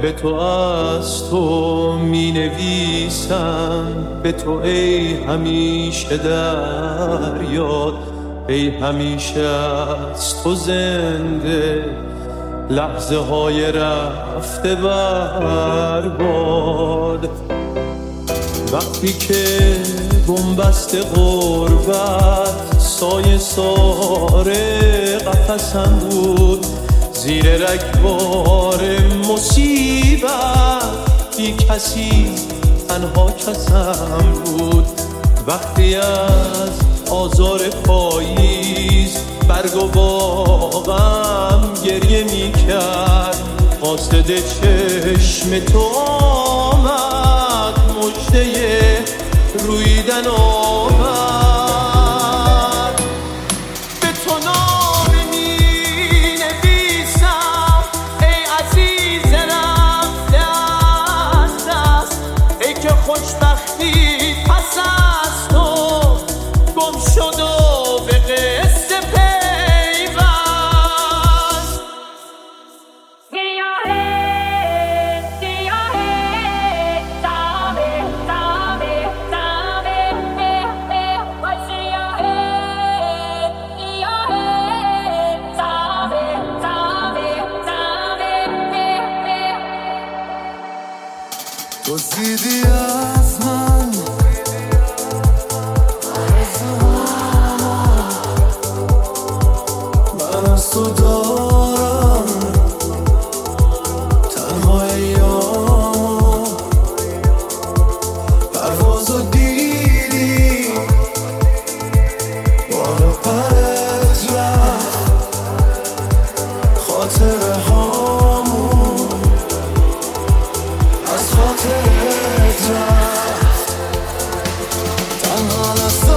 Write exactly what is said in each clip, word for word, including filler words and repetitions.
به تو از تو می نویسم، به تو ای همیشه در یاد، ای همیشه از تو زنده لحظه های رفته برباد. وقتی که بنبست غربت سایه سار قفسم بود، زیر رگبار مصیبت بی کسی تنها کسم بود. وقتی از آزار پاییز برگ و باغم گریه می کرد، قاصد چشم تو آمد، مژده رویدن آمد. به تو نامه می نویسم ای عزیز رفته از دست، ای که خوشبختی پس از تو گم شد و به قصه پیوست. دزدیدی از من من از تو دارم تنها ایامو، پروازو دیدی بالا پرت رفت، خاطره هامون از خاطرت رفت. تنها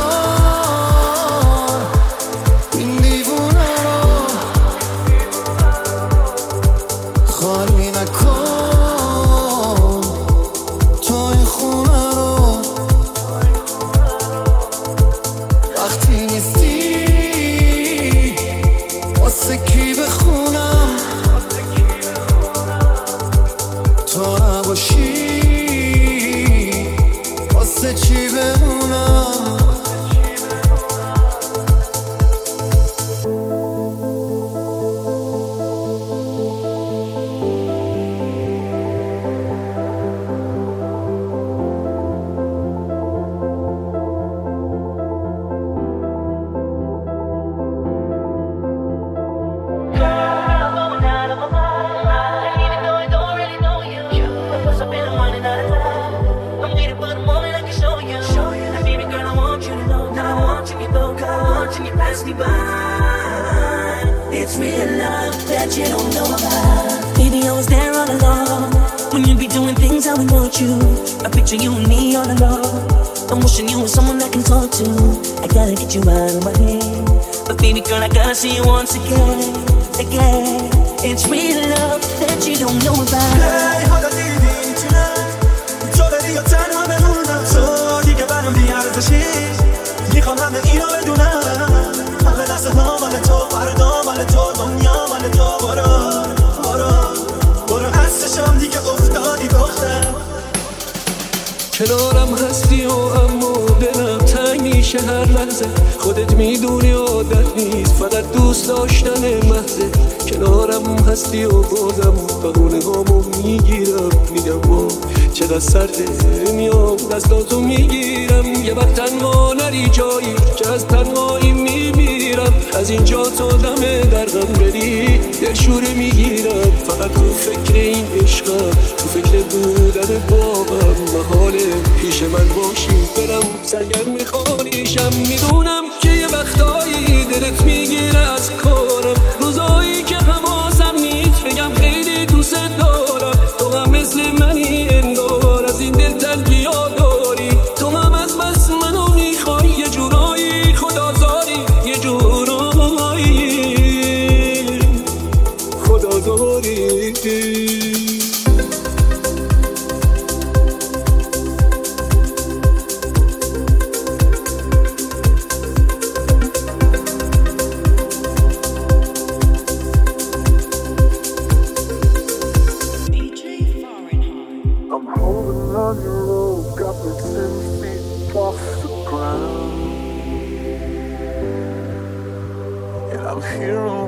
نزار این دیوونه رو خالی نکن، تو این خونه رو وقتی نیستی واسه کی بخونم، تو نباشی واسه چی بمونم. It's real love that you don't know about. Baby, I was there all along when you be doing things I would want you. I picture you and me all alone. I'm wishing you were someone I can talk to. I gotta get you out of my head, but baby girl, I gotta see you once again, again. It's real love that you don't know about. Hey, حالا دیدی میتونم تو بری یا تنها بمونم، تو دیگه برام بیارزشی، میخوام همه اینو بدونم. همه لحظه ها مال تو، فردا مال تو، دنیا مال تو. برو برو برو هستشم دیگه افتادی دختر. کنارم هستی و اما دلم تنگ میشه هر لحظه، خودت میدونی عادت نیست فقط دوست داشتن محضه. کنارم هستی و بازم بهونه هامو میگیرم، میگم با چقدر سرده، میام دستاتو میگیرم. یه وقت تنها نری جایی که از تنهایی میمیرم، از اینجا تا دم درغم بری دلشوره میگیرم. فقط تو فکر این عشقم، تو فکر بودن باقم، محاله پیش من باشی برم سرگرم خانیشم. میدونم که یه وقتایی دلت میگیره از کارم، روزایی که حواسم نیست بگم خیلی دوست دارم. تو هم مثل منی انگار از این دل تلگیا داری، تو هم از بس منو میخوای یه جورایی خدازاری، یه جورایی خدازاری.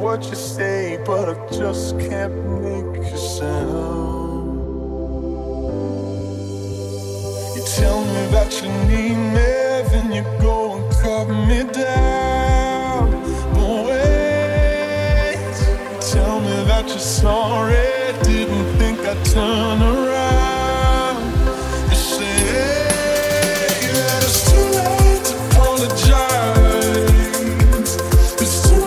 what you say, but I just can't make a sound. You tell me that you need me, then you go and cut me down. But wait, tell me that you're sorry, didn't think I'd turn around. You say that it's too late to apologize. It's too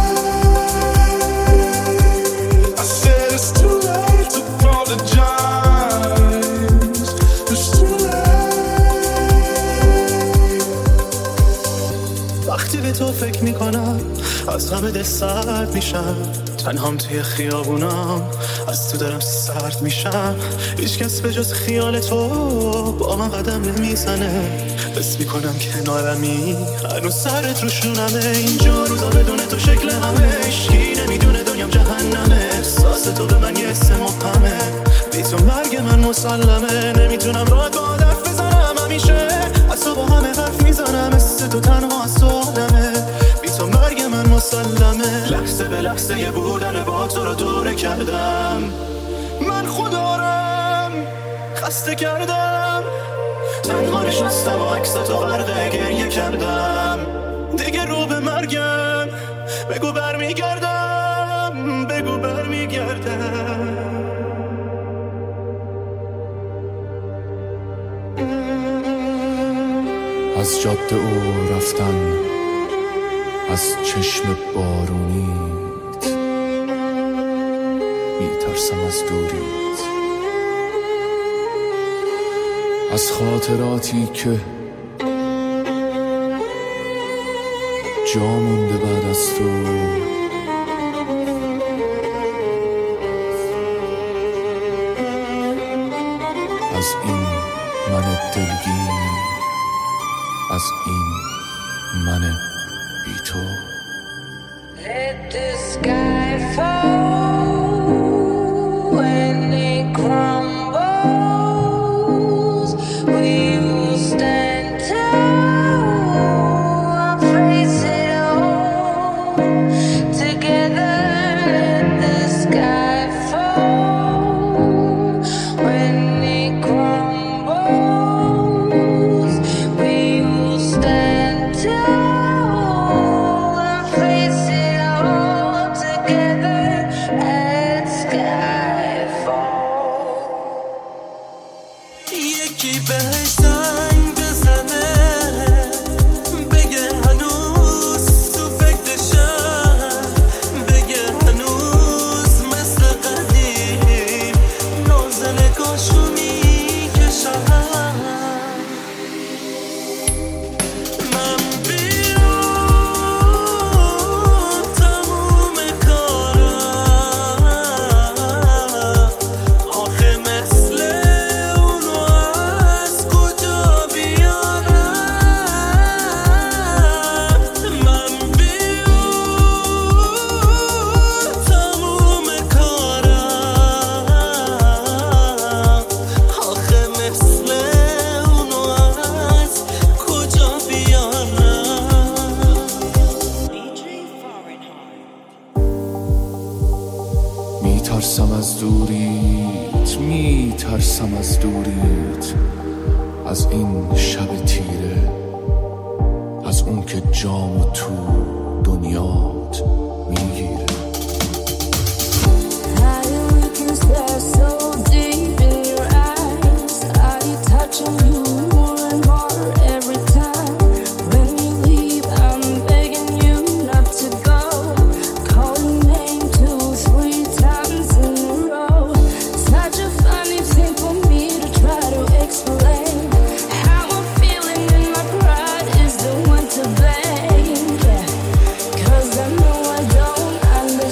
late. I said it's too late to apologize. It's too late. وقتی به تو فکر میکنم از غم دل سرد میشم، تنهام توی خیابونم از تو دارم سرد میشم. هیچ کس به جز خیال تو با من قدم نمیزنه. بس میکنم کنارمی هنوز سرت رو شونمه. اینجا روزا بدون تو شکل همه اشکی نمیدونه دنیام جهنمه. احساس تو به من یه اسم مبهمه، بی تو مرگ من مسلمه. نمیتونم راحت با حرف بزنم، همیشه از تو با همه حرف میزنم. مثل تو تنها از تو آدمه، بی تو مرگ من مسلمه. لحظه به لحظه یه بودن با تو رو دوره کردم. من خودارم خسته کردم، تنها نشستم و عکس تو غرق گریه کردم. دیگه رو به مرگم بگو برمیگردم، بگو برمیگردم. از جاده او رفتن، از چشم بارونیت میترسم، از دوریت، از خاطراتی که جا مونده بعد از تو. از این من دلگیر، از این من بی تو. Let the sky fall when it crumbles. We will stand tall and face it all together. Let the sky fall when it crumbles. We will stand tall and face it all together at skyfall. یکی بهش زنگ بزنه، بگه هنوز تو فکرشم، بگه هنوز مثل قدیم نازل کاشو میکشم. من بیام تموم کارم، آخه مثل اونو از کجا بیارم. من بیام تموم کارم، آخه مثل اونو از کجا بیارم. میترسم از دوریت، میترسم از دوریت، از این شب تیره، از اون که جامو تو دنیات میگیره. How you can stare so deep in your eyes? Are you touching you more and more every time? When you leave, I'm begging you not to go. Call your name two, three times in a row. Such a funny thing for me to try to explain. How I'm feeling and my pride is the one to blame. Yeah. 'Cause I know I don't understand.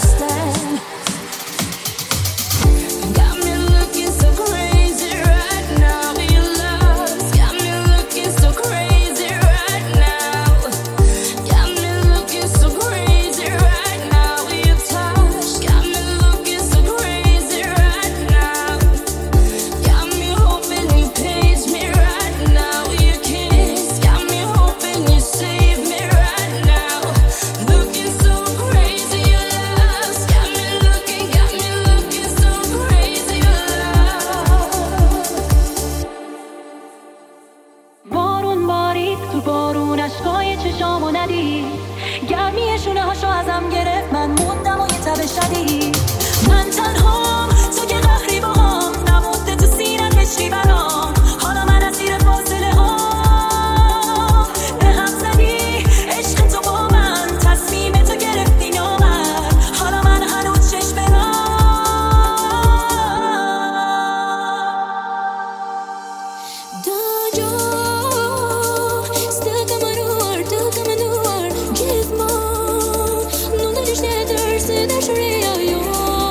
چشامو ندید، گرمی شونه هاشو ازم گرفت، من موندم و یه تب شدید. من تنهام تو که قهری با هم نمونده تو سینت بشری برام، حالا من اسیر فاصله ها به هم زدی، عشق تو با من تصمیم تو گرفتی نامد، حالا من هنوز چشم برام داجا stuck on my door, stuck on my door, give more, no no just that there's there's real you.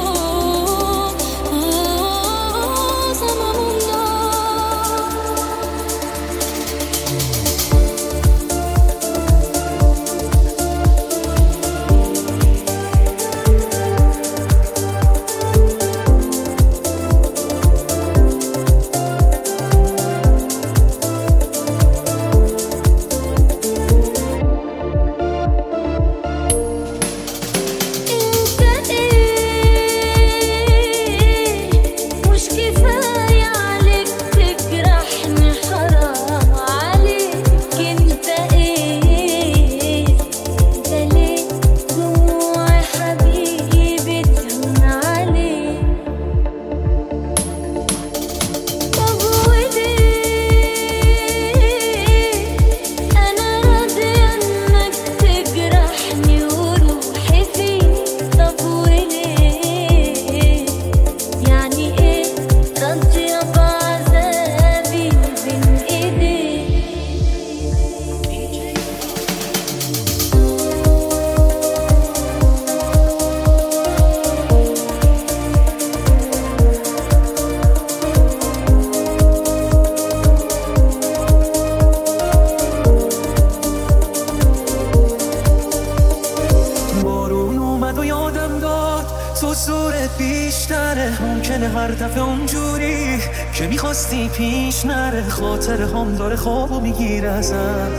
پیش نره خاطر هم داره خوابو میگیره ازم،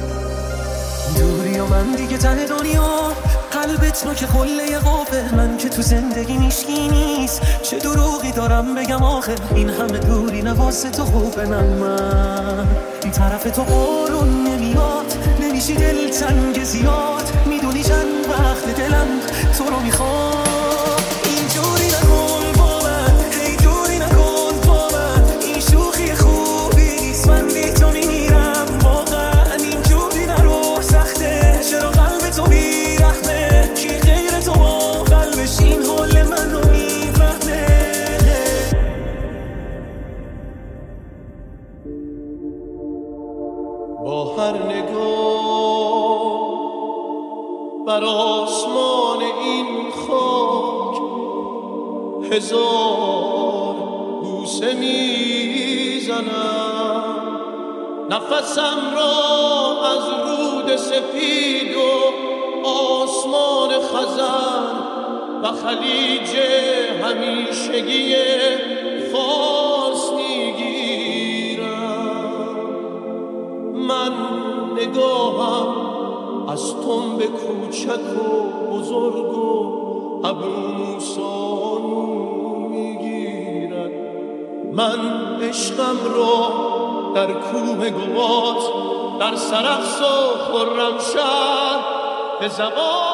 دوری و من دیگه ته دنیا، قلبت نو که خله قافه، من که تو زندگی میشکی نیست، چه دروغی دارم بگم آخه، این همه دوری نواسه تو خوبه، نه من این طرف تو قرون نمیاد، نمیشی دل تنگ زیاد، میدونی چند وقت دلم تو رو میخواد، اینجوری نکن با من، هی دوری نکن با من، این شوخی خوبی نیست، من بی تو میمیرم واقعا، اینجوری نرو سخته، چرا قلب تو بیرحمه، کی غیر تو با قلبش این حال منو میفهمه. با هر نگاه بر آسمان این خاک هزار بوسه میزنم، نفسم را از رود سپید و آسمان خزر و خلیج همیشگی فارس میگیرم. من نگاهم از تنب کوچک و بزرگ و ابروسانو میگیرد، من عشقم را در کوه گوات در سرخس و خرمشهر به زبان